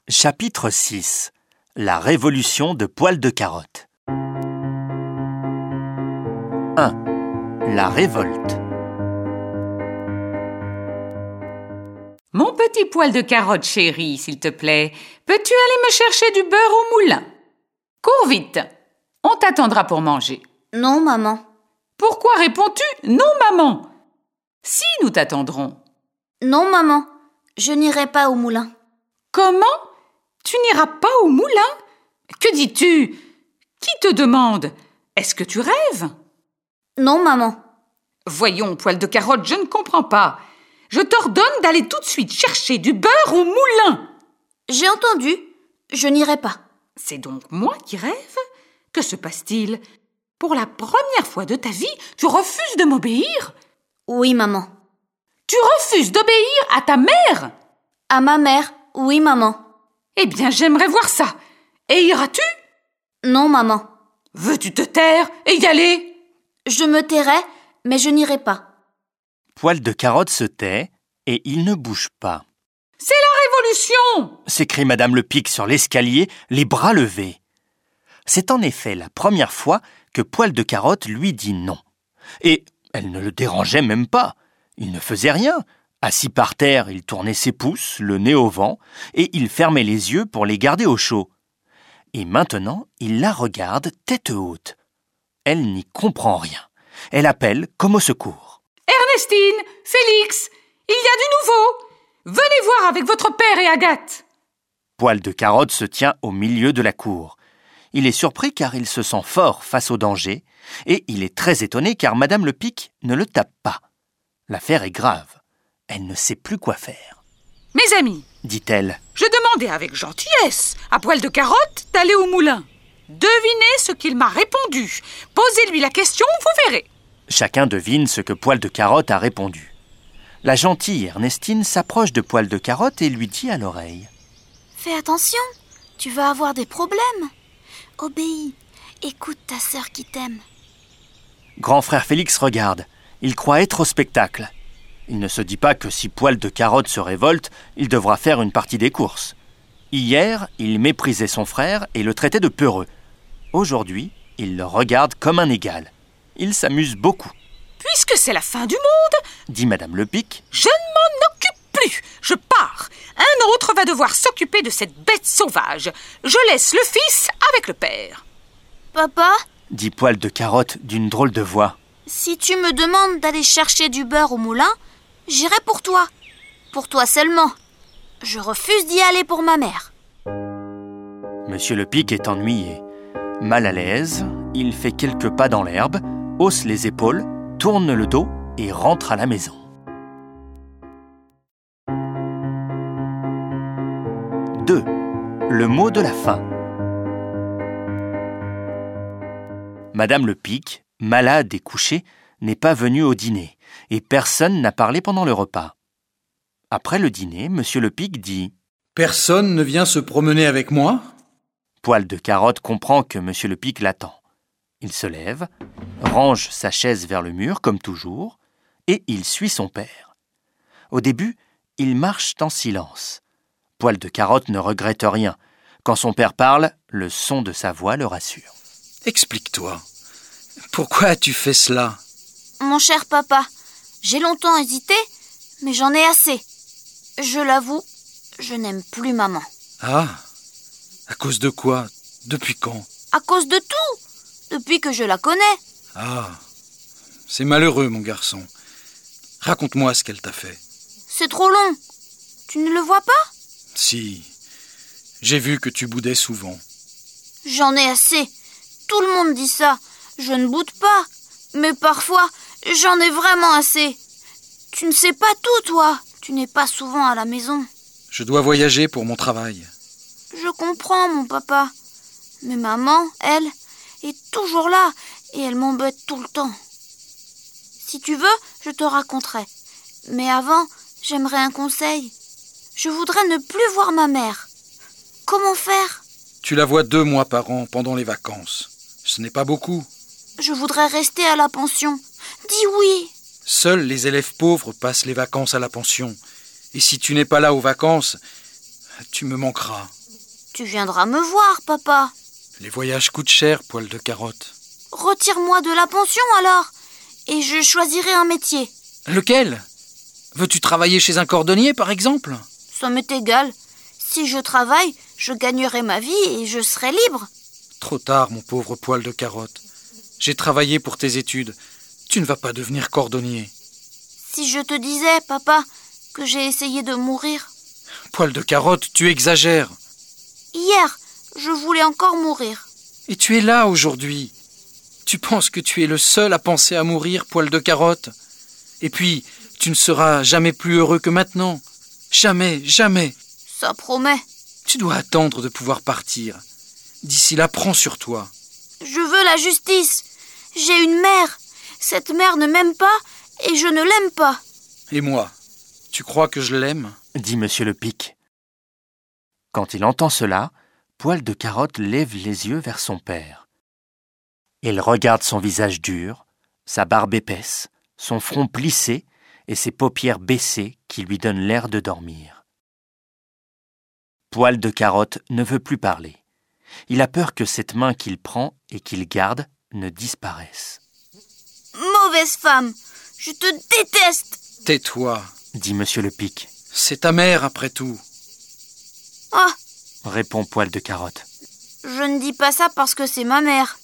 Chapitre 6. La révolution de Poil de Carotte. 1. La révolte. Mon petit Poil de Carotte chéri, s'il te plaît, peux-tu aller me chercher du beurre au moulin? Cours vite, on t'attendra pour manger. Non, maman. Pourquoi réponds-tu non, maman? Si, nous t'attendrons. Non, maman. Je n'irai pas au moulin. Comment? Tu n'iras pas au moulin? Que dis-tu? Qui te demande? Est-ce que tu rêves? Non, maman. Voyons, Poil de Carotte, je ne comprends pas. Je t'ordonne d'aller tout de suite chercher du beurre au moulin. J'ai entendu. Je n'irai pas. C'est donc moi qui rêve? Que se passe-t-il? Pour la première fois de ta vie, tu refuses de m'obéir? Oui, maman. Tu refuses d'obéir à ta mère? À ma mère, oui, maman. Eh bien, j'aimerais voir ça. Et iras-tu? Non, maman. Veux-tu te taire et y aller? Je me tairai, mais je n'irai pas. Poil de Carotte se tait et il ne bouge pas. C'est la révolution! S'écrie Madame le Pic sur l'escalier, les bras levés. C'est en effet la première fois que Poil de Carotte lui dit non. Et elle ne le dérangeait même pas. Il ne faisait rien. Assis par terre, il tournait ses pouces, le nez au vent, et il fermait les yeux pour les garder au chaud. Et maintenant, il la regarde tête haute. Elle n'y comprend rien. Elle appelle comme au secours. Ernestine, Félix, il y a du nouveau. Venez voir avec votre père et Agathe. Poil de Carotte se tient au milieu de la cour. Il est surpris car il se sent fort face au danger, et il est très étonné car Madame le Pic ne le tape pas. L'affaire est grave. Elle ne sait plus quoi faire. Mes amis, dit-elle, je demandais avec gentillesse à Poil de Carotte d'aller au moulin. Devinez ce qu'il m'a répondu. Posez-lui la question, vous verrez. Chacun devine ce que Poil de Carotte a répondu. La gentille Ernestine s'approche de Poil de Carotte et lui dit à l'oreille. Fais attention, tu vas avoir des problèmes. Obéis, écoute ta sœur qui t'aime. Grand frère Félix regarde. Il croit être au spectacle. Il ne se dit pas que si Poil de Carotte se révolte, il devra faire une partie des courses. Hier, il méprisait son frère et le traitait de peureux. Aujourd'hui, il le regarde comme un égal. Il s'amuse beaucoup. Puisque c'est la fin du monde, dit Madame le Pic, je ne m'en occupe plus. Je pars. Un autre va devoir s'occuper de cette bête sauvage. Je laisse le fils avec le père. Papa, dit Poil de Carotte d'une drôle de voix. si tu me demandes d'aller chercher du beurre au moulin, j'irai pour toi. Pour toi seulement. Je refuse d'y aller pour ma mère. Monsieur le Pic est ennuyé. Mal à l'aise, il fait quelques pas dans l'herbe, hausse les épaules, tourne le dos et rentre à la maison. 2. Le mot de la fin. Madame le Pic, malade et couchée, n'est pas venue au dîner, et personne n'a parlé pendant le repas. Après le dîner, Monsieur le Pic dit « Personne ne vient se promener avec moi ?» Poil de Carotte comprend que Monsieur le Pic l'attend. Il se lève, range sa chaise vers le mur, comme toujours, et il suit son père. Au début, ils marchent en silence. Poil de Carotte ne regrette rien. Quand son père parle, le son de sa voix le rassure. « Explique-toi. Pourquoi as-tu fait cela ?» Mon cher papa, j'ai longtemps hésité, mais j'en ai assez. Je l'avoue, je n'aime plus maman. Ah, à cause de quoi? Depuis quand? À cause de tout, depuis que je la connais. Ah, c'est malheureux, mon garçon. Raconte-moi ce qu'elle t'a fait. C'est trop long. Tu ne le vois pas? Si, j'ai vu que tu boudais souvent. J'en ai assez. Tout le monde dit ça. Je ne boude pas. Mais parfois, j'en ai vraiment assez. Tu ne sais pas tout, toi. Tu n'es pas souvent à la maison. Je dois voyager pour mon travail. Je comprends, mon papa. Mais maman, elle, est toujours là et elle m'embête tout le temps. Si tu veux, je te raconterai. Mais avant, j'aimerais un conseil. Je voudrais ne plus voir ma mère. Comment faire? Tu la vois 2 mois par an pendant les vacances. Ce n'est pas beaucoup. Je voudrais rester à la pension. Dis oui. Seuls les élèves pauvres passent les vacances à la pension. Et si tu n'es pas là aux vacances, Tu me manqueras. Tu viendras me voir, papa. Les voyages coûtent cher, Poil de Carotte. Retire-moi de la pension alors, et je choisirai un métier. Lequel? Veux-tu travailler chez un cordonnier, par exemple? Ça m'est égal. Si je travaille, je gagnerai ma vie et je serai libre. Trop tard, mon pauvre Poil de Carotte. J'ai travaillé pour tes études. Tu ne vas pas devenir cordonnier. Si je te disais, papa, que j'ai essayé de mourir. Poil de Carotte, tu exagères. Hier, je voulais encore mourir. Et tu es là aujourd'hui. Tu penses que tu es le seul à penser à mourir, Poil de Carotte. Et puis, tu ne seras jamais plus heureux que maintenant. Jamais, jamais. Ça promet. Tu dois attendre de pouvoir partir. D'ici là, prends sur toi. Je veux la justice. J'ai une mère. Cette mère ne m'aime pas et je ne l'aime pas. Et moi, tu crois que je l'aime? dit Monsieur le Pic. Quand il entend cela, Poil de Carotte lève les yeux vers son père. Il regarde son visage dur, sa barbe épaisse, son front plissé et ses paupières baissées qui lui donnent l'air de dormir. Poil de Carotte ne veut plus parler. Il a peur que cette main qu'il prend et qu'il garde ne disparaisse. Mauvaise femme, je te déteste. Tais-toi, dit Monsieur le Pic. c'est ta mère après tout. Ah, Répond Poil de Carotte. je ne dis pas ça parce que c'est ma mère.